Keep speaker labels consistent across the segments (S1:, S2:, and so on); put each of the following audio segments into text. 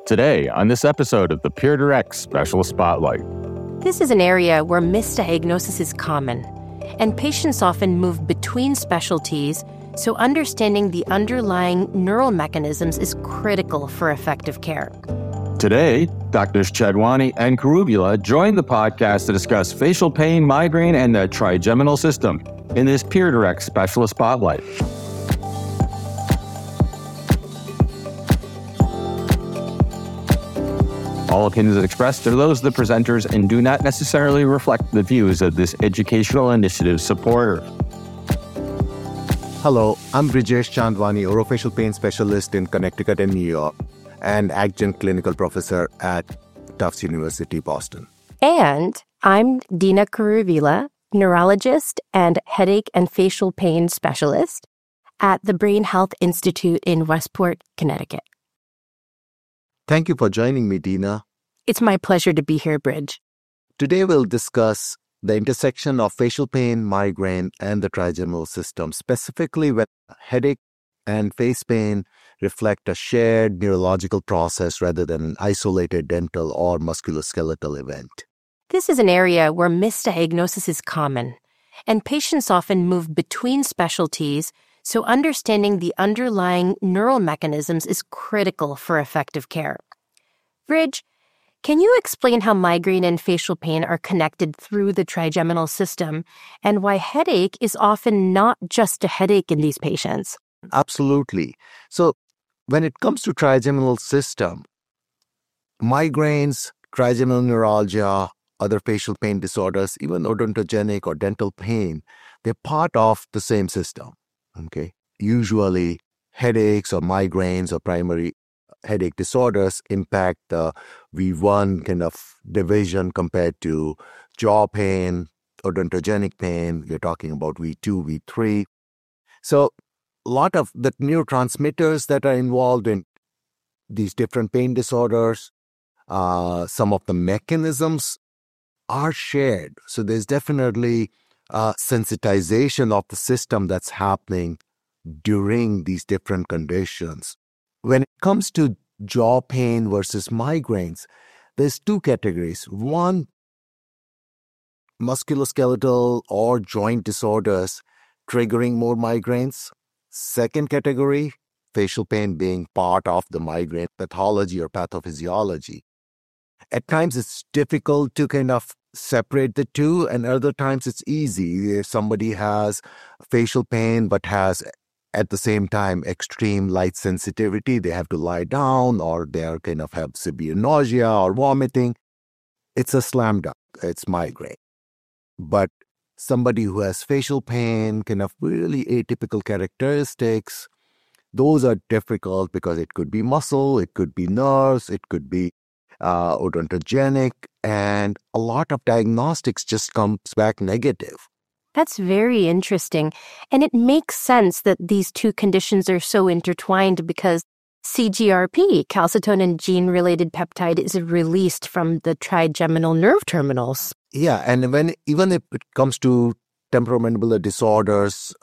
S1: Today, on this episode of the PeerDirect Specialist Spotlight.
S2: This is an area where misdiagnosis is common, and patients often move between specialties, so understanding the underlying neural mechanisms is critical for effective care.
S1: Today, Drs. Chadwani and Kuruvilla join the podcast to discuss facial pain, migraine, and the trigeminal system in this PeerDirect Specialist Spotlight. All opinions expressed are those of the presenters and do not necessarily reflect the views of this educational initiative supporter.
S3: Hello, I'm Brijesh Chandwani, orofacial pain specialist in Connecticut and New York, and adjunct clinical professor at Tufts University, Boston.
S2: And I'm Dina Kuruvilla, neurologist and headache and facial pain specialist at the Brain Health Institute in Westport, Connecticut.
S3: Thank you for joining me, Dina.
S2: It's my pleasure to be here, Bridge.
S3: Today we'll discuss the intersection of facial pain, migraine, and the trigeminal system, specifically when headache and face pain reflect a shared neurological process rather than an isolated dental or musculoskeletal event.
S2: This is an area where misdiagnosis is common, and patients often move between specialties, so understanding the underlying neural mechanisms is critical for effective care. Bridge, can you explain how migraine and facial pain are connected through the trigeminal system and why headache is often not just a headache in these patients?
S3: Absolutely. So when it comes to trigeminal system, migraines, trigeminal neuralgia, other facial pain disorders, even odontogenic or dental pain, they're part of the same system. Okay. Usually headaches or migraines or primary headache disorders impact the V1 kind of division compared to jaw pain, odontogenic pain. You're talking about V2, V3. So a lot of the neurotransmitters that are involved in these different pain disorders, some of the mechanisms are shared. So there's definitely sensitization of the system that's happening during these different conditions. When it comes to jaw pain versus migraines, there's two categories. One, musculoskeletal or joint disorders triggering more migraines. Second category, facial pain being part of the migraine pathology or pathophysiology. At times it's difficult to kind of separate the two, and other times it's easy. If somebody has facial pain but has at the same time extreme light sensitivity, they have to lie down, or they are kind of have severe nausea or vomiting, it's a slam dunk. It's migraine. But somebody who has facial pain, kind of really atypical characteristics, those are difficult because it could be muscle, it could be nerves, it could be odontogenic, and a lot of diagnostics just comes back negative.
S2: That's very interesting. And it makes sense that these two conditions are so intertwined because CGRP, calcitonin gene-related peptide, is released from the trigeminal nerve terminals.
S3: Yeah, and even if it comes to temporomandibular disorders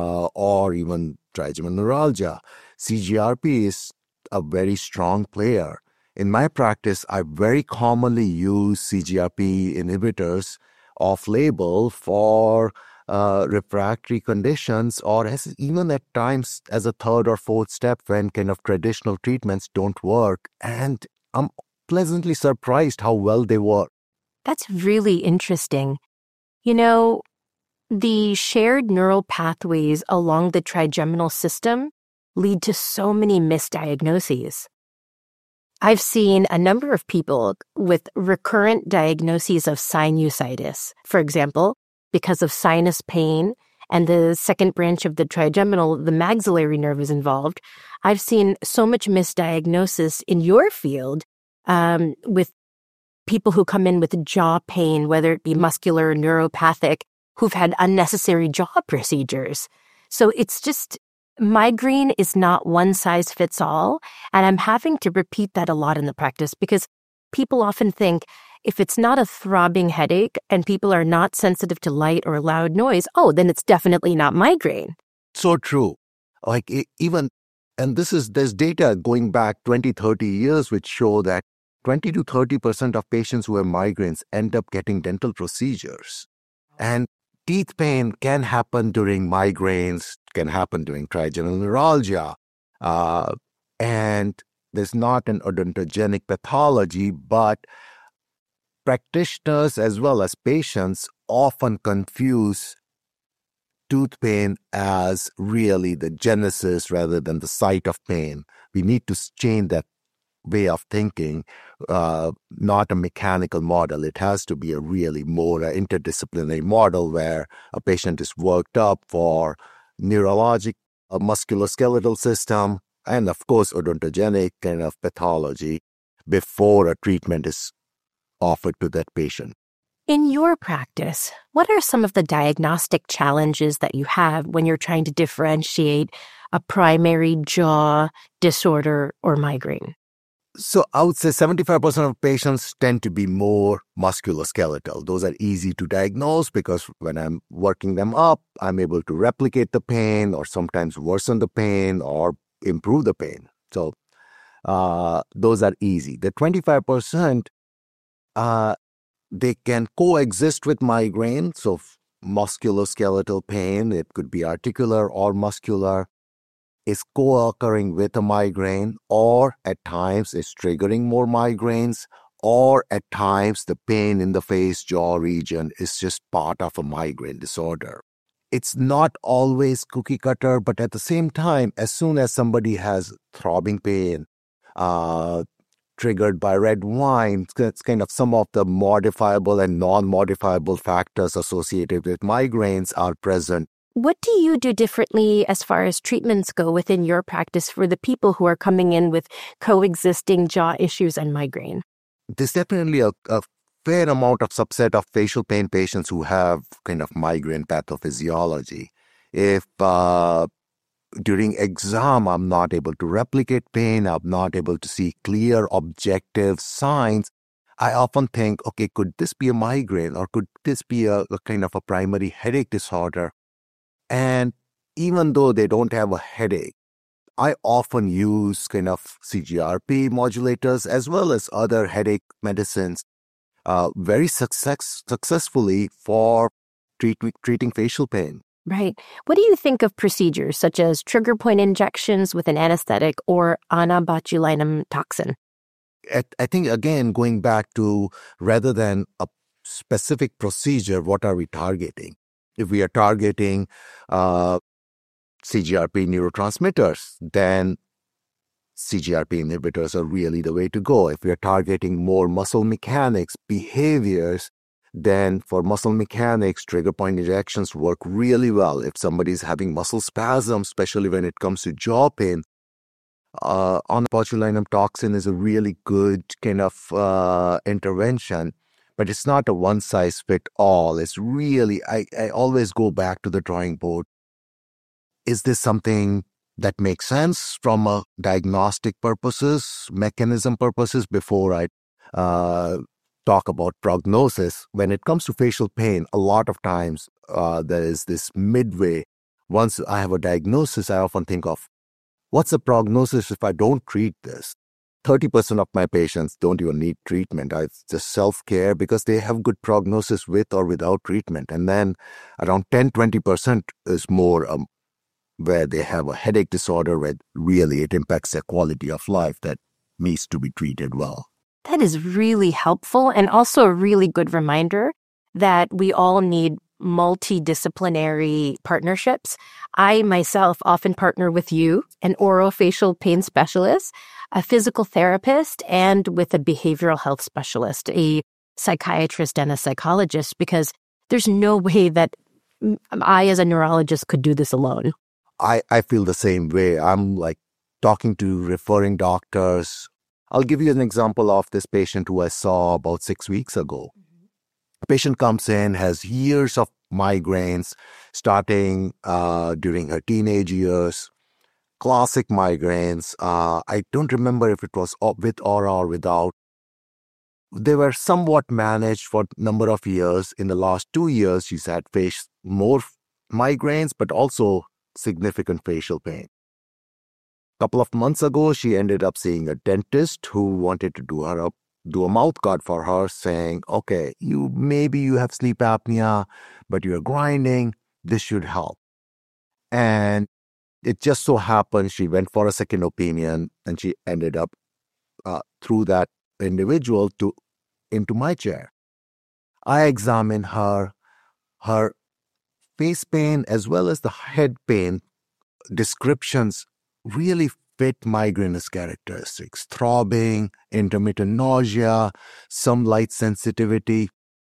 S3: or even trigeminal neuralgia, CGRP is a very strong player. In my practice, I very commonly use CGRP inhibitors off-label for refractory conditions, or even at times as a third or fourth step when kind of traditional treatments don't work. And I'm pleasantly surprised how well they work.
S2: That's really interesting. You know, the shared neural pathways along the trigeminal system lead to so many misdiagnoses. I've seen a number of people with recurrent diagnoses of sinusitis, for example, because of sinus pain and the second branch of the trigeminal, the maxillary nerve is involved. I've seen so much misdiagnosis in your field with people who come in with jaw pain, whether it be muscular or neuropathic, who've had unnecessary jaw procedures. So it's just, migraine is not one size fits all. And I'm having to repeat that a lot in the practice because people often think if it's not a throbbing headache and people are not sensitive to light or loud noise, oh, then it's definitely not migraine.
S3: So true. Like even And there's data going back 20, 30 years which show that 20 to 30% of patients who have migraines end up getting dental procedures. And teeth pain can happen during migraines, can happen during trigeminal neuralgia. And there's not an odontogenic pathology, but practitioners as well as patients often confuse tooth pain as really the genesis rather than the site of pain. We need to change that way of thinking, not a mechanical model. It has to be a really more interdisciplinary model where a patient is worked up for neurologic, musculoskeletal system, and of course, odontogenic kind of pathology before a treatment is offered to that patient.
S2: In your practice, what are some of the diagnostic challenges that you have when you're trying to differentiate a primary jaw disorder or migraine?
S3: So I would say 75% of patients tend to be more musculoskeletal. Those are easy to diagnose because when I'm working them up, I'm able to replicate the pain or sometimes worsen the pain or improve the pain. So those are easy. The 25%, they can coexist with migraine. So musculoskeletal pain, it could be articular or muscular, is co-occurring with a migraine, or at times is triggering more migraines, or at times the pain in the face jaw region is just part of a migraine disorder. It's not always cookie cutter, but at the same time, as soon as somebody has throbbing pain, triggered by red wine, it's kind of some of the modifiable and non-modifiable factors associated with migraines are present.
S2: What do you do differently as far as treatments go within your practice for the people who are coming in with coexisting jaw issues and migraine?
S3: There's definitely a fair amount of subset of facial pain patients who have kind of migraine pathophysiology. If during exam I'm not able to replicate pain, I'm not able to see clear objective signs, I often think, okay, could this be a migraine or could this be a kind of a primary headache disorder? And even though they don't have a headache, I often use kind of CGRP modulators as well as other headache medicines very successfully for treating facial pain.
S2: Right. What do you think of procedures such as trigger point injections with an anesthetic or anabotulinum toxin?
S3: I think, again, going back to rather than a specific procedure, what are we targeting? If we are targeting CGRP neurotransmitters, then CGRP inhibitors are really the way to go. If we are targeting more muscle mechanics, behaviors, then for muscle mechanics, trigger point injections work really well. If somebody is having muscle spasms, especially when it comes to jaw pain, anabotulinum toxin is a really good kind of intervention. But it's not a one-size-fits-all. It's really, I always go back to the drawing board. Is this something that makes sense from a diagnostic purposes, mechanism purposes before I talk about prognosis? When it comes to facial pain, a lot of times there is this midway. Once I have a diagnosis, I often think of, what's the prognosis if I don't treat this? 30% of my patients don't even need treatment. It's just self-care because they have good prognosis with or without treatment. And then around 10-20% is more where they have a headache disorder where really it impacts their quality of life that needs to be treated well.
S2: That is really helpful and also a really good reminder that we all need multidisciplinary partnerships. I myself often partner with you, an orofacial pain specialist, a physical therapist, and with a behavioral health specialist, a psychiatrist and a psychologist, because there's no way that I as a neurologist could do this alone.
S3: I feel the same way. I'm like talking to referring doctors. I'll give you an example of this patient who I saw about 6 weeks ago. Patient comes in, has years of migraines, starting during her teenage years, classic migraines. I don't remember if it was with or without. They were somewhat managed for a number of years. In the last 2 years, she's had faced more migraines, but also significant facial pain. couple of months ago, she ended up seeing a dentist who wanted to do a mouth guard for her, saying, okay, maybe you have sleep apnea, but you're grinding. This should help. And it just so happened she went for a second opinion, and she ended up through that individual into my chair. I examined her face pain as well as the head pain descriptions really fit migrainous characteristics: throbbing, intermittent nausea, some light sensitivity.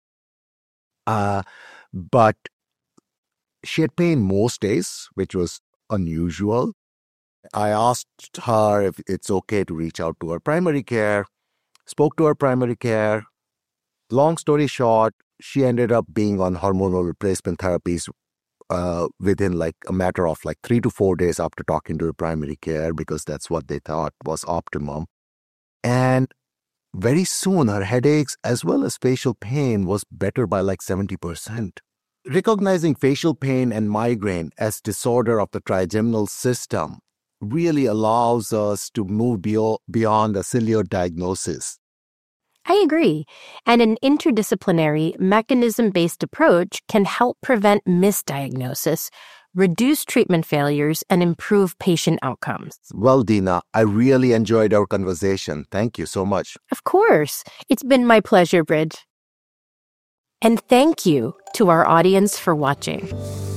S3: But she had pain most days, which was unusual. I asked her if it's okay to reach out to her primary care, spoke to her primary care. Long story short, she ended up being on hormonal replacement therapies within a matter of 3 to 4 days after talking to the primary care, because that's what they thought was optimum. And very soon, her headaches as well as facial pain was better by 70%. Recognizing facial pain and migraine as disorder of the trigeminal system really allows us to move beyond a ciliary diagnosis.
S2: I agree. And an interdisciplinary, mechanism-based approach can help prevent misdiagnosis, reduce treatment failures, and improve patient outcomes.
S3: Well, Dina, I really enjoyed our conversation. Thank you so much.
S2: Of course. It's been my pleasure, Bridge. And thank you to our audience for watching.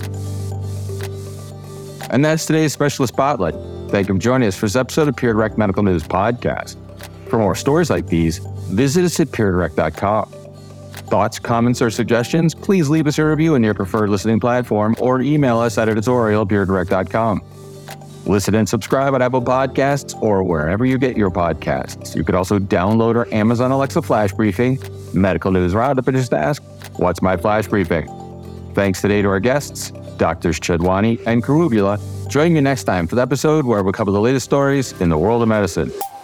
S1: And that's today's Specialist Spotlight. Thank you for joining us for this episode of Peer Direct Medical News Podcast. For more stories like these, visit us at peerdirect.com. Thoughts, comments, or suggestions, please leave us a review in your preferred listening platform or email us at editorial@peerdirect.com. Listen and subscribe on Apple Podcasts or wherever you get your podcasts. You could also download our Amazon Alexa Flash Briefing, Medical News Roundup, and just ask, what's my Flash Briefing? Thanks today to our guests, Drs. Chedwani and Kuruvilla. Join me next time for the episode where we cover the latest stories in the world of medicine.